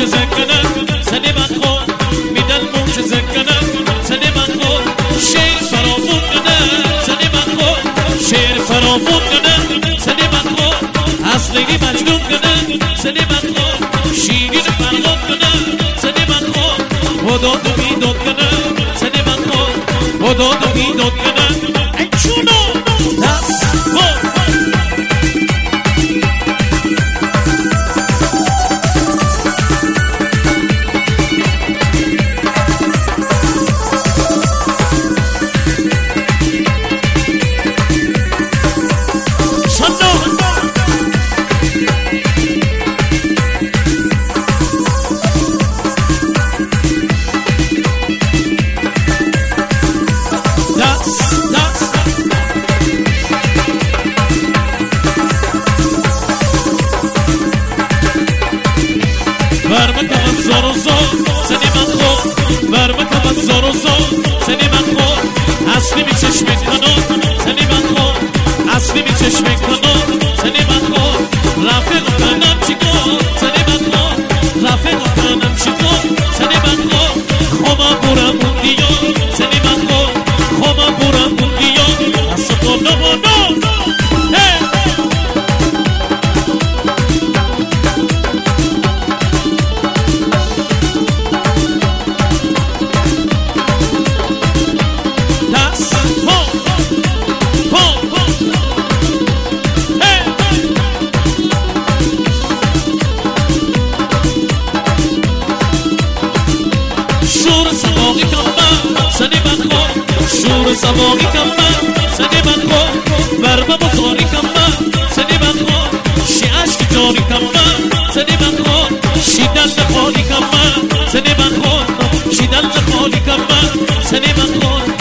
معجزه کنه سنی من خود میدن معجزه کنه سنی من خود شیر فرامون کنه سنی من خود شیر فرامون کنه سنی من خود اصلی مجنون کنه سنی من خود شیرین فرغون کنه سنی من خود وداد و بیداد کنه سنی من خود وداد و بیداد کنه ای چونو دست خود اصلی می چشم کنم سنی من خود اصلی می چشم کنم سنی من خود رفیق کنم چی کن سنی من خود رفیق کنم چی کن سنی من خود خوما برم اون دیا سنی من خود خوما برم اون دیا اصلا کنم سواقی کم من سنی من خود برمه بزاری کم من سنی من خود شی عشق جاری کم من سنی من خود شی دل خالی کم من سنی من خود شی دل خالی کم من سنی من خود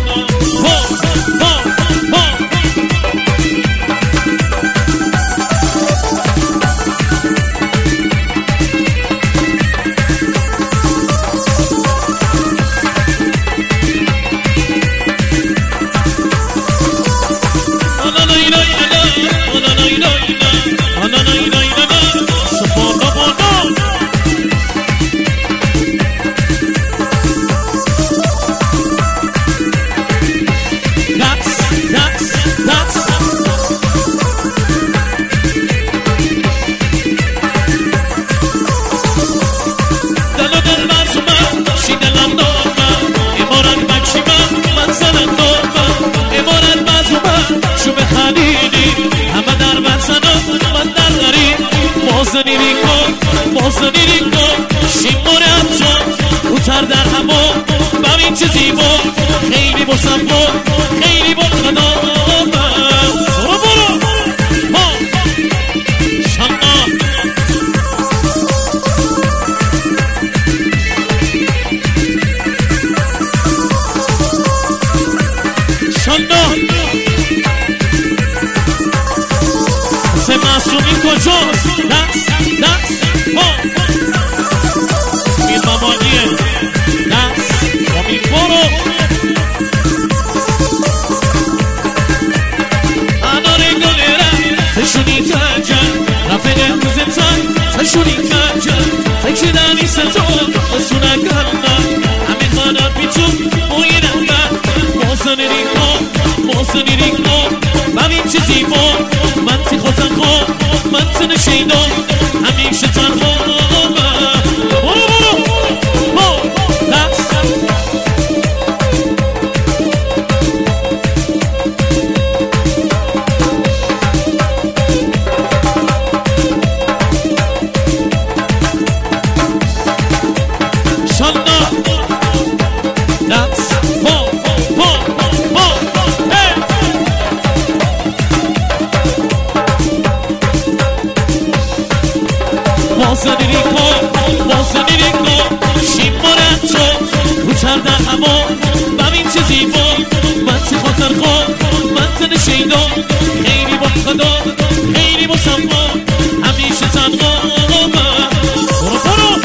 بازنی ریکو شیمور همچون اوتر در همو ببین چه زیبا خیلی مصفا خیلی با خدا برو برو شما شما سه معصومی کجاست دست این مامانیه دست امید برو اناره گلره تشونی کجن رفقه کوزتن تشونی کجن تکشی دنی ستون بسونه کنن همین خانم بیتون موینن موزنی ریکو ببین چه زیبا من تی خودم خود من تی نشیدم همیشه تنها واسنی ریکو شیمارم تو اوتر در هوا ببین چه زیبا من تی خاطر خود من تی نشیدم خیلی با خدا خیلی با صفا همیشه تنها برو برو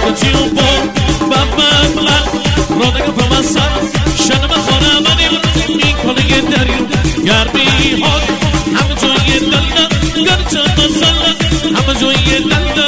کچی و با بابا رادگا فمسا شنم خانه منی میکنه دریا گرمی ها همه جای دلده گرچه مسله همه جای دلده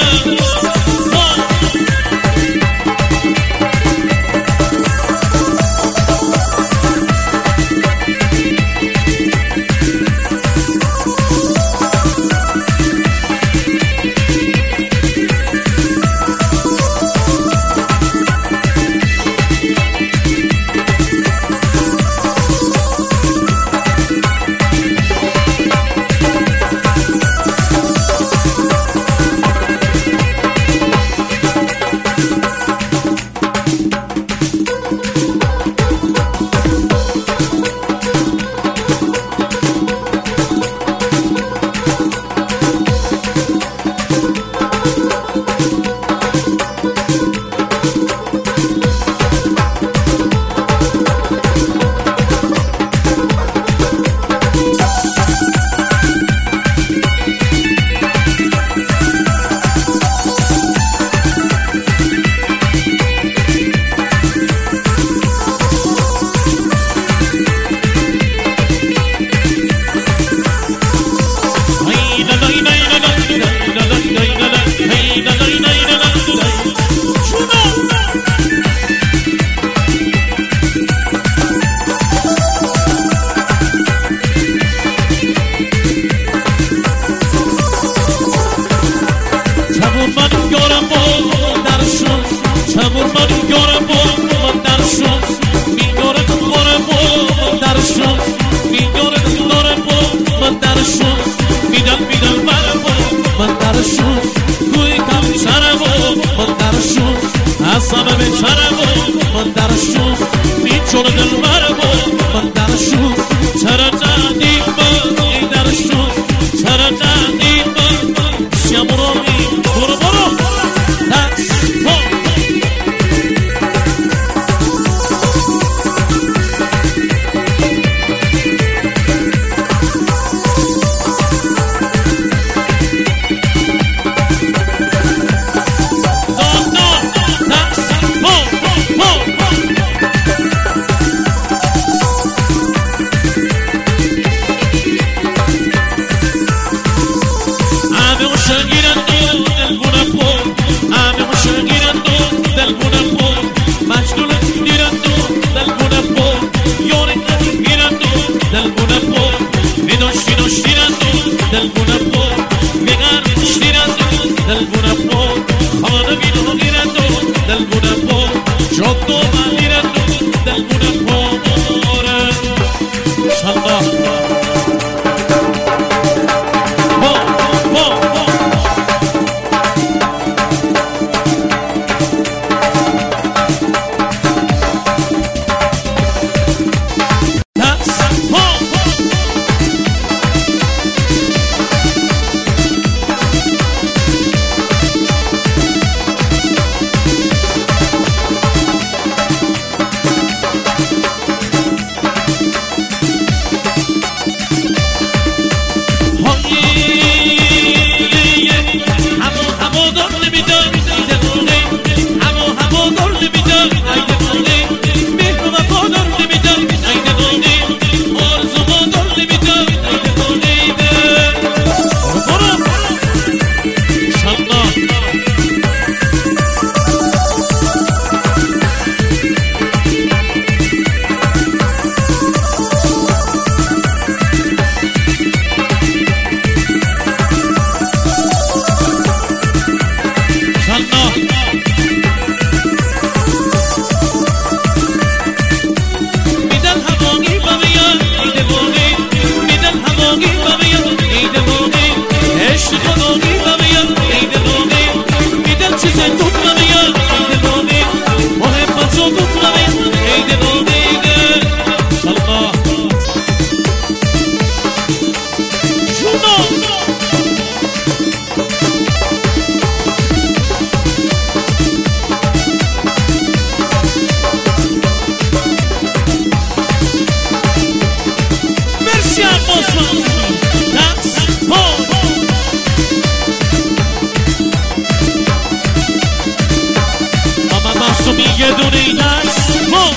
یه دونه این هست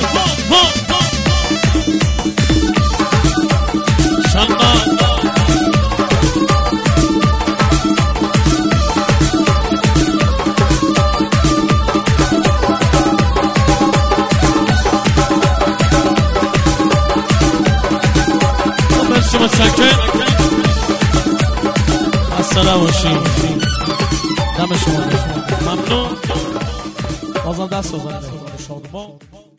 شنبه شما سکت اصلا باشیم دم شما ممنون بازم دست بزنید شادمان